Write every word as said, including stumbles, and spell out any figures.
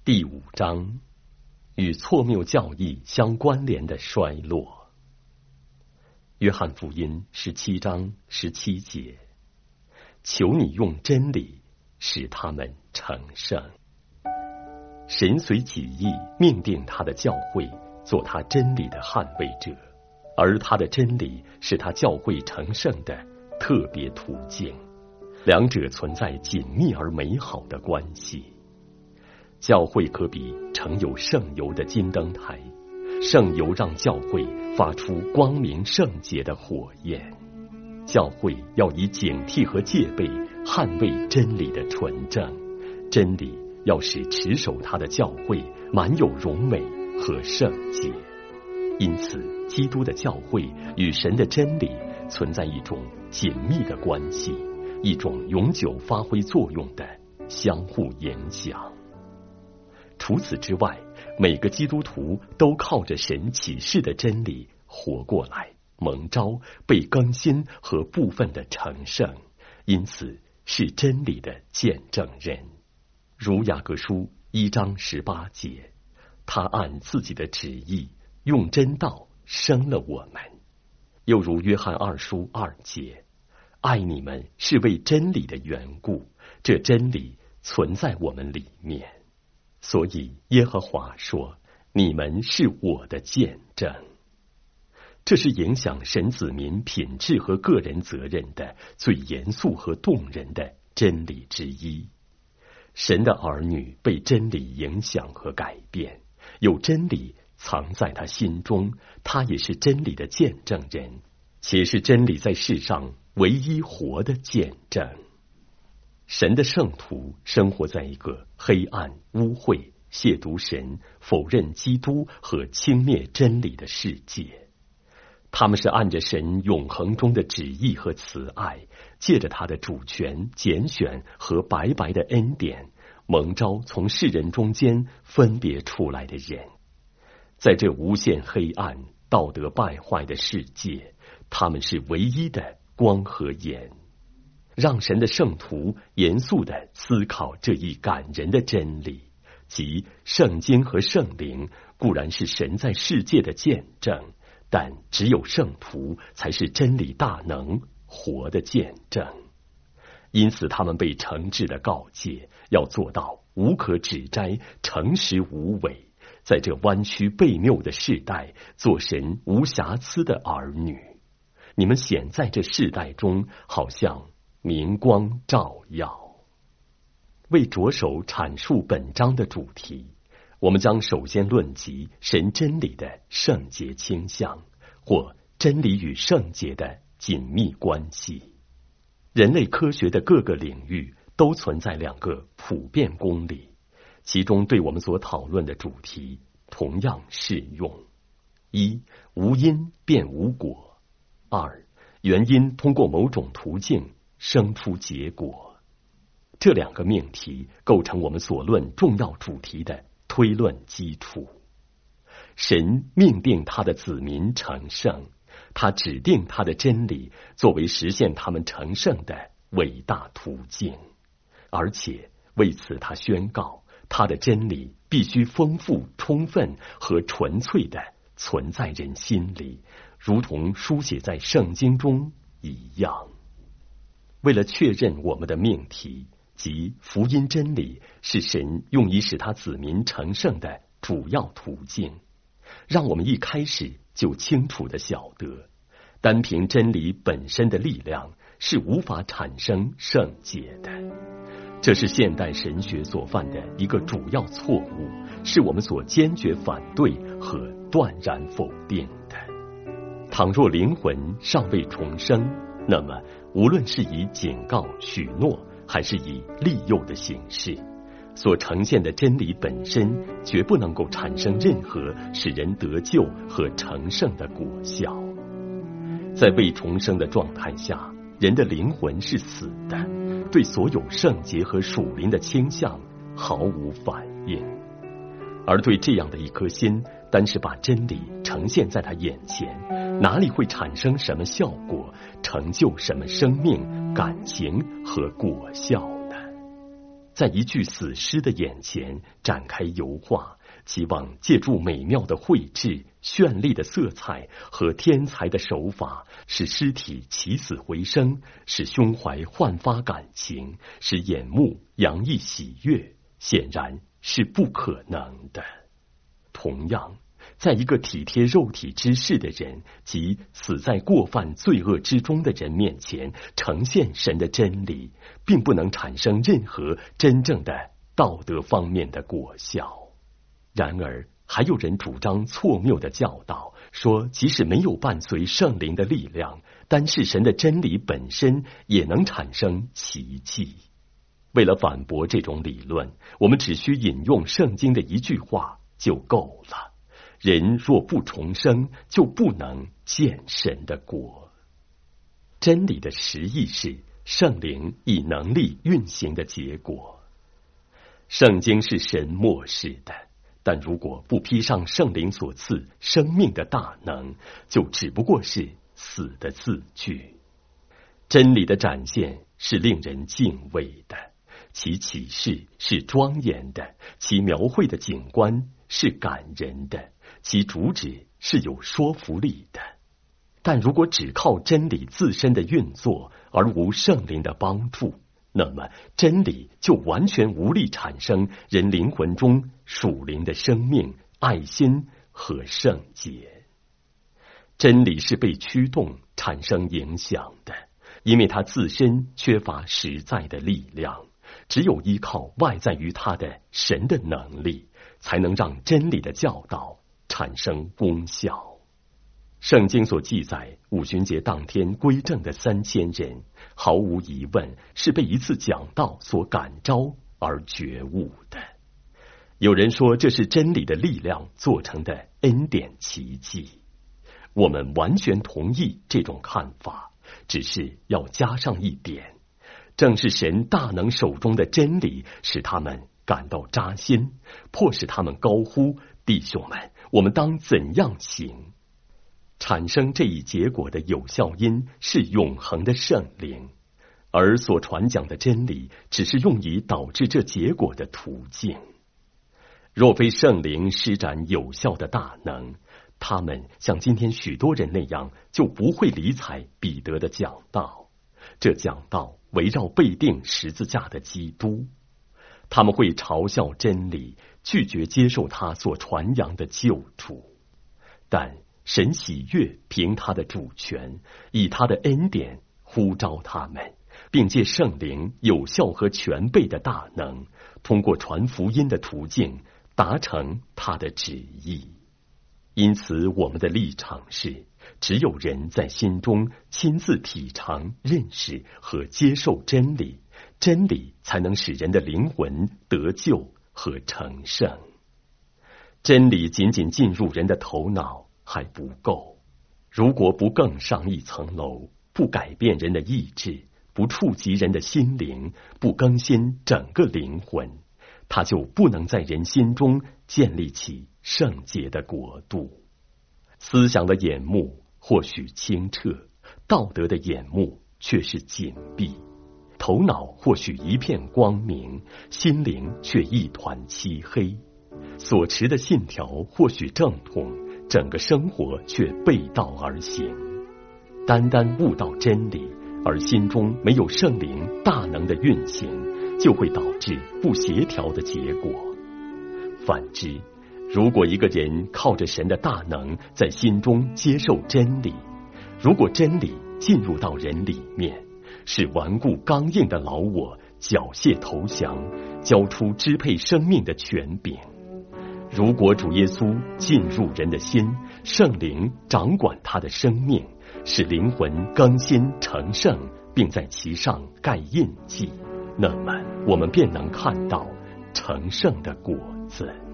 第五章，与错谬教义相关联的衰落。约翰福音十七章十七节，求你用真理使他们成圣。神随己意命定他的教会做他真理的捍卫者，而他的真理是他教会成圣的特别途径，两者存在紧密而美好的关系。教会可比盛有圣油的金灯台，圣油让教会发出光明圣洁的火焰。教会要以警惕和戒备捍卫真理的纯正，真理要使持守它的教会满有荣美和圣洁。因此，基督的教会与神的真理存在一种紧密的关系，一种永久发挥作用的相互影响。除此之外，每个基督徒都靠着神启示的真理活过来，蒙召、被更新和部分的成圣，因此是真理的见证人。如雅各书一章十八节，他按自己的旨意用真道生了我们。又如约翰二书二节，爱你们是为真理的缘故，这真理存在我们里面。所以耶和华说，你们是我的见证。这是影响神子民品质和个人责任的最严肃和动人的真理之一。神的儿女被真理影响和改变，有真理藏在他心中，他也是真理的见证人，且是真理在世上唯一活的见证。神的圣徒生活在一个黑暗、污秽、亵渎神、否认基督和轻蔑真理的世界。他们是按着神永恒中的旨意和慈爱，借着他的主权、拣选和白白的恩典，蒙召从世人中间分别出来的人。在这无限黑暗、道德败坏的世界，他们是唯一的光和盐。让神的圣徒严肃地思考这一感人的真理，即圣经和圣灵固然是神在世界的见证，但只有圣徒才是真理大能活的见证。因此他们被诚挚的告诫，要做到无可指摘、诚实无伪，在这弯曲悖谬的世代做神无瑕疵的儿女。你们显在这世代中，好像明光照耀。为着手阐述本章的主题，我们将首先论及神真理的圣洁倾向，或真理与圣洁的紧密关系。人类科学的各个领域都存在两个普遍公理，其中对我们所讨论的主题同样适用：一、无因便无果；二、原因通过某种途径生出结果。这两个命题构成我们所论重要主题的推论基础。神命定他的子民成圣，他指定他的真理作为实现他们成圣的伟大途径，而且为此他宣告，他的真理必须丰富、充分和纯粹地存在人心里，如同书写在圣经中一样。为了确认我们的命题，即福音真理是神用以使他子民成圣的主要途径，让我们一开始就清楚地晓得，单凭真理本身的力量是无法产生圣洁的。这是现代神学所犯的一个主要错误，是我们所坚决反对和断然否定的。倘若灵魂尚未重生，那么无论是以警告、许诺，还是以利诱的形式，所呈现的真理本身绝不能够产生任何使人得救和成圣的果效。在未重生的状态下，人的灵魂是死的，对所有圣洁和属灵的倾向毫无反应。而对这样的一颗心，单是把真理呈现在他眼前，哪里会产生什么效果，成就什么生命、感情和果效呢？ 在一具死尸的眼前展开油画，希望借助美妙的绘制、绚丽的色彩和天才的手法，使尸体起死回生，使胸怀焕发感情，使眼目洋溢喜悦，显然是不可能的。同样，在一个体贴肉体之事的人及死在过犯罪恶之中的人面前呈现神的真理，并不能产生任何真正的道德方面的果效。然而，还有人主张错谬的教导，说即使没有伴随圣灵的力量，单是神的真理本身也能产生奇迹。为了反驳这种理论，我们只需引用圣经的一句话就够了：人若不重生，就不能见神的国。真理的实意是圣灵以能力运行的结果。圣经是神默示的，但如果不披上圣灵所赐生命的大能，就只不过是死的字句。真理的展现是令人敬畏的，其启示是庄严的，其描绘的景观是感人的，其主旨是有说服力的。但如果只靠真理自身的运作，而无圣灵的帮助，那么真理就完全无力产生人灵魂中属灵的生命、爱心和圣洁。真理是被驱动产生影响的，因为它自身缺乏实在的力量，只有依靠外在于它的神的能力，才能让真理的教导产生功效。圣经所记载五旬节当天归正的三千人，毫无疑问是被一次讲道所感召而觉悟的。有人说这是真理的力量做成的恩典奇迹，我们完全同意这种看法，只是要加上一点：正是神大能手中的真理，使他们感到扎心，迫使他们高呼：弟兄们，我们当怎样行？产生这一结果的有效因是永恒的圣灵，而所传讲的真理只是用以导致这结果的途径。若非圣灵施展有效的大能，他们像今天许多人那样，就不会理睬彼得的讲道。这讲道围绕被钉十字架的基督，他们会嘲笑真理，拒绝接受他所传扬的救主。但神喜悦凭他的主权，以他的恩典呼召他们，并借圣灵有效和全备的大能，通过传福音的途径达成他的旨意。因此我们的立场是，只有人在心中亲自体尝、认识和接受真理，真理才能使人的灵魂得救和成圣。真理仅仅进入人的头脑还不够，如果不更上一层楼，不改变人的意志，不触及人的心灵，不更新整个灵魂，它就不能在人心中建立起圣洁的国度。思想的眼目或许清澈，道德的眼目却是紧闭；头脑或许一片光明，心灵却一团漆黑；所持的信条或许正统，整个生活却背道而行。单单悟到真理，而心中没有圣灵大能的运行，就会导致不协调的结果。反之，如果一个人靠着神的大能在心中接受真理，如果真理进入到人里面，使顽固刚硬的老我缴械投降，交出支配生命的权柄；如果主耶稣进入人的心，圣灵掌管他的生命，使灵魂更新成圣，并在其上盖印记，那么我们便能看到成圣的果子。